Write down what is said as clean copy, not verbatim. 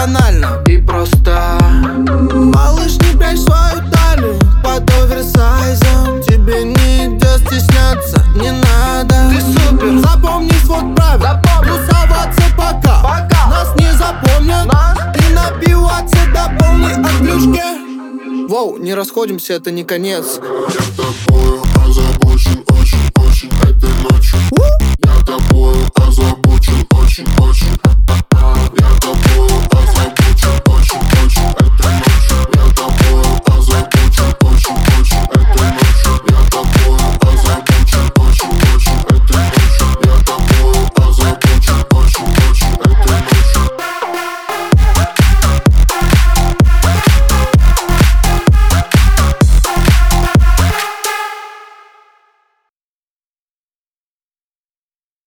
банально и просто. Малыш, не прячь свою талию под оверсайзом. Тебе не идет стесняться, не надо. Ты супер, запомни свод правил. Тусоваться пока нас не запомнят. И напиваться до полной отключки. Воу, не расходимся, это не конец. Я такую